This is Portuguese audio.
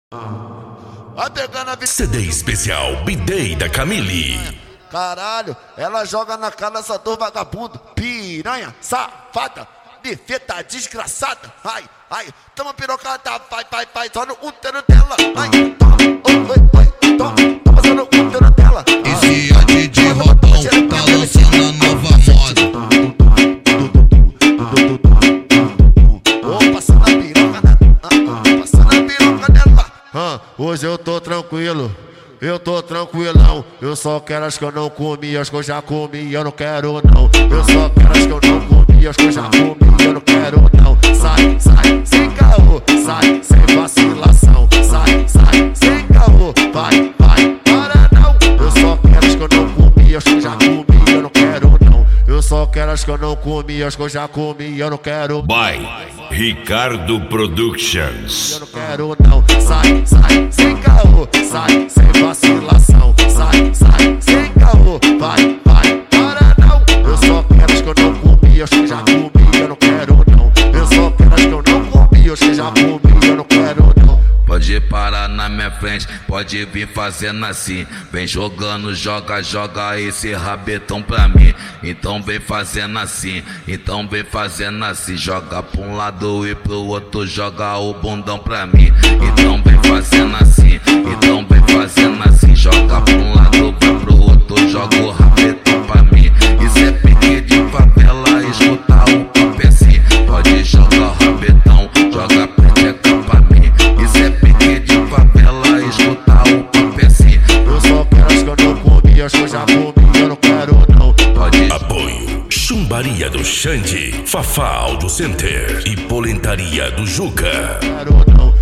Vai pegando a CD especial B-Day da Camille. Caralho, ela joga na cara dessa dor vagabundo, piranha, safada, defeta, desgraçada. Ai, ai, toma pirocada, vai, só no útero dela. Ai, toma, oi, toma só no útero dela. Esse é de Rodão, tá lançando a nova moda. Passando a piroca dela. Hoje eu tô tranquilo. Eu tô tranquilão, eu só quero as que eu não comi, as que eu já comi, eu não quero não. Eu só quero as que eu não comi, as que eu já comi, eu não quero não. Sai, sem caô, sai, sem vacilação. Sai, sem caô, vai, para não. Eu só quero as que eu não comi, as que eu já comi, eu não quero não. Eu só quero as que eu não comi, as que eu já comi, eu não quero. By Ricardo Productions. Eu não quero não. Sai, sem caô, sai, sem vacilação. Sai, sem caô, vai, para não. Eu só quero as que eu não comi, as que eu já comi, eu não quero não. Eu só quero as que eu não comi, as que eu já comi, eu não quero não. Pode parar na minha frente, pode vir fazendo assim. Vem jogando, joga esse rabetão pra mim. Então vem fazendo assim, joga pra um lado e pro outro, joga o bundão pra mim. Então vem fazendo assim, joga pra um lado, vai pro outro, joga o rabetão pra mim. Isso é pique de favela, escuta o papo assim. Pode jogar o rabetão, joga a peteca pra mim. Isso é pique de favela, escuta o papo assim. Eu só quero as que eu não comi, as que eu já comi, eu não quero não. Pode. Apoio Chumbaria do Xande, Fafá Auto Center e Polentaria do Juca. Quero não.